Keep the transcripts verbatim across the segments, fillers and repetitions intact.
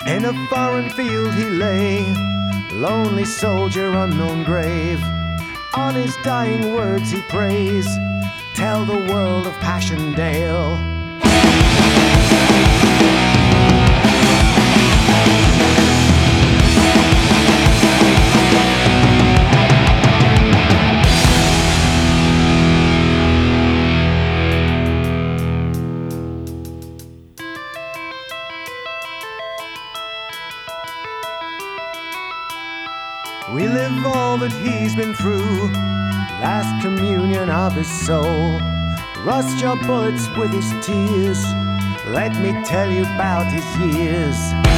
In a foreign field he lay, lonely soldier, unknown grave. On his dying words he prays, tell the world of Passchendaele. We live all that he's been through, last communion of his soul. Rust your bullets with his tears, let me tell you about his years.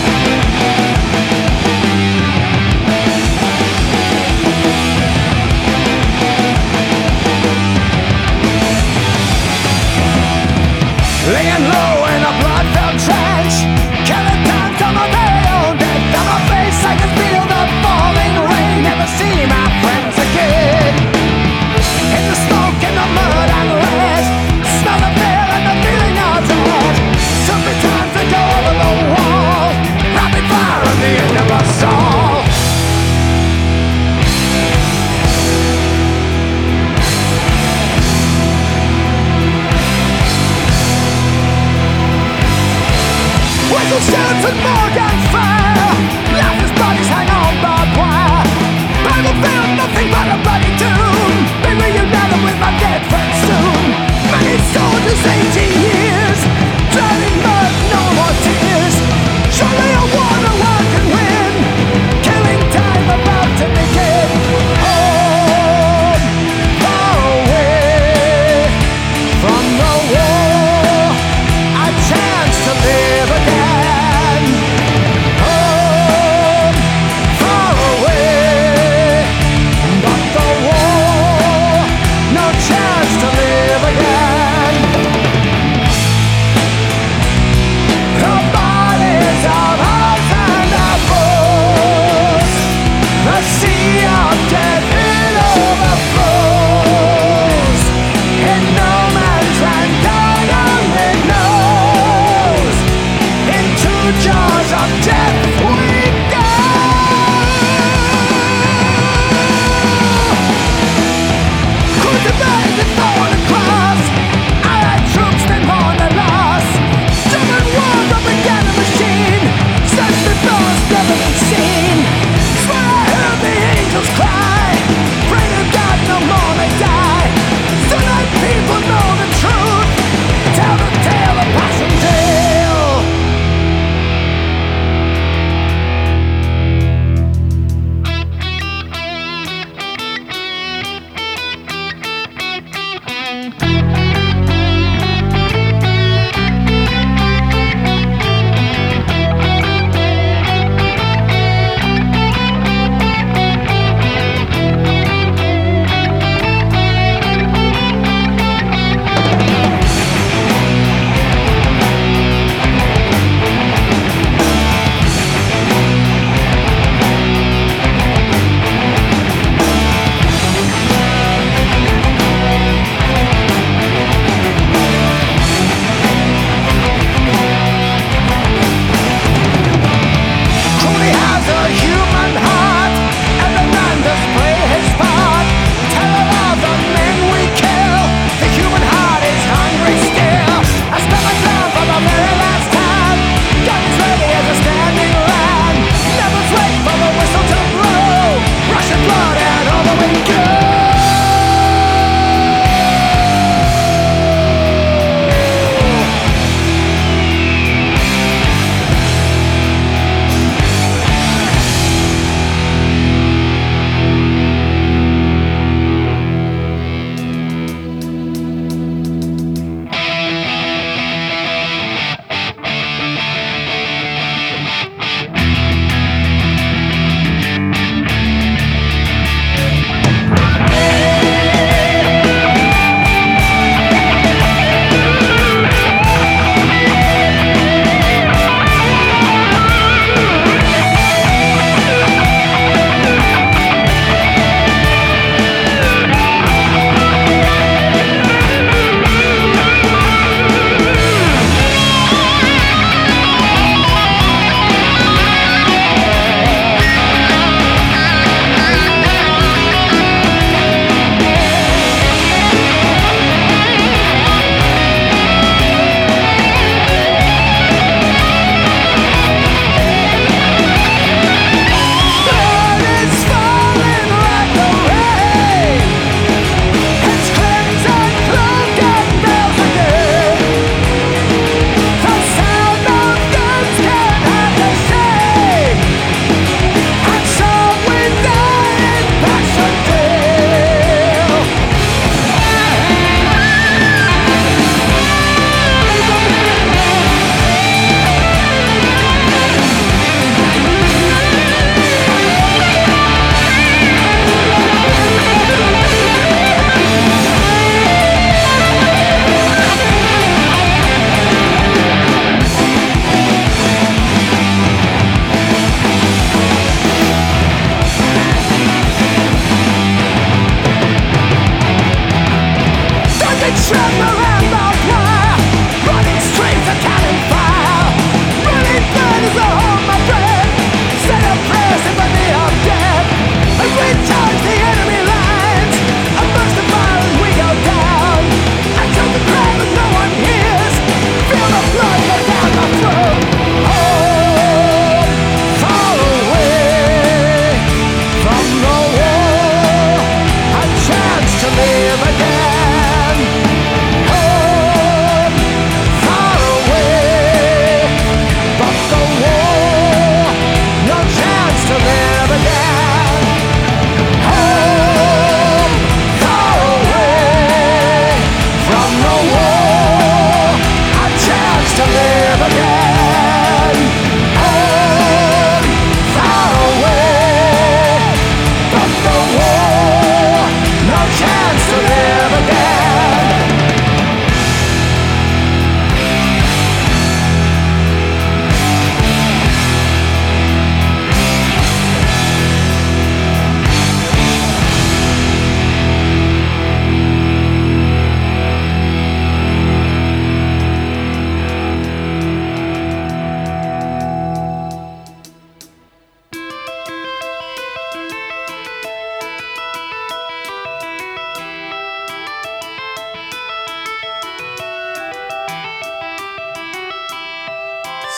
Laying low in a blood-filled trench, killing times on my very own death. On my face I can feel the falling rain, never see my friends again. In the smoke, in the mud and lead, smell the fear and the feeling of dread. So many times to go over the wall, rapid fire on the end of us all. Whistle shouts and more gunfire, lifeless bodies hang on barbed wire. Battlefield, nothing but a bloody tomb. Be reunited with my dead friends soon. Many soldiers, eighteen years, drowning mud, no more tears. Surely a war no one can win, killing time about to begin. Home, far away from the war, a chance to live again. Home, far away, but the war, no chance to live again.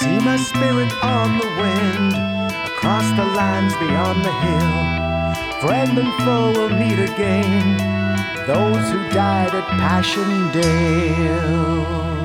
See my spirit on the wind, across the lands beyond the hill. Friend and foe will meet again, those who died at Passchendaele.